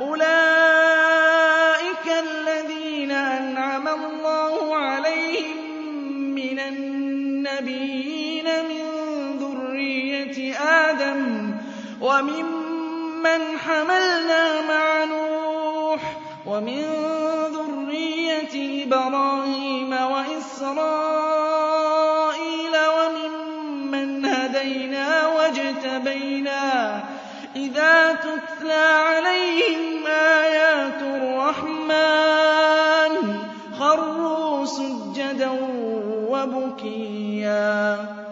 أُولَٰئِكَ الَّذِينَ أَنْعَمَ اللَّهُ عَلَيْهِم مِّنَ النَّبِيِّينَ مِن ذُرِّيَّةِ آدَمَ وَمِمَّنْ حَمَلْنَا مَعَ نُوحٍ وَمِن ذُرِّيَّةِ إِبْرَاهِيمَ وَإِسْرَائِيلَ وَمِمَّنْ هَدَيْنَا وَاجْتَبَيْنَا ۚ إِذَا تُتْلَىٰ عَلَيْهِمْ